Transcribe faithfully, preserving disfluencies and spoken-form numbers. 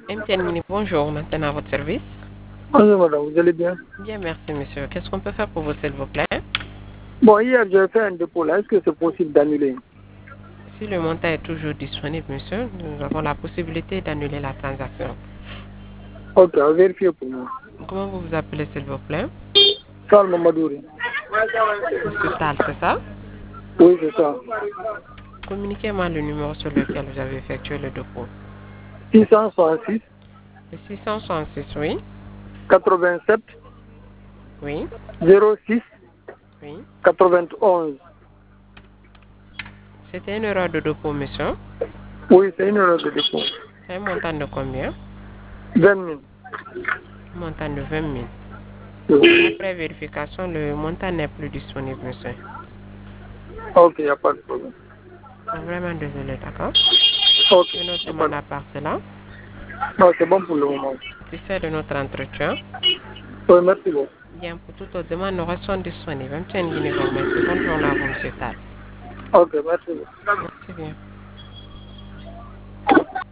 M T N Mini, bonjour, maintenant à votre service. Bonjour madame, vous allez bien? Bien, merci monsieur. Qu'est-ce qu'on peut faire pour vous, s'il vous plaît? Bon, hier j'ai fait un dépôt là, est-ce que c'est possible d'annuler? Si le montant est toujours disponible, monsieur, nous avons la possibilité d'annuler la transaction. Ok, vérifiez pour moi. Comment vous vous appelez, s'il vous plaît? Charles Mamadouri. Monsieur Tal, c'est ça? Oui, c'est ça. Communiquez-moi le numéro sur lequel vous avez effectué le dépôt. six cent soixante-six, Le six cent soixante-six, oui. quatre-vingt-sept, Oui. zéro six, Oui. quatre-vingt-onze. C'était une erreur de dépôt, monsieur. Oui, c'est une erreur de dépôt. C'est un montant de combien? vingt mille. Un montant de vingt mille. Oui. Après vérification, le montant n'est plus disponible, monsieur. Ok, il n'y a pas de problème. Je suis vraiment désolé, d'accord? Ok, Je note y a pas de... demande à part cela. Non, c'est bon pour le moment. C'est ça de notre entretien. Oui, merci beaucoup. Bien, pour toute autre demande, nous restons disponibles. M T N Guinée, merci. Bonne journée à vous, monsieur Tal. Ok, merci beaucoup. Merci bien.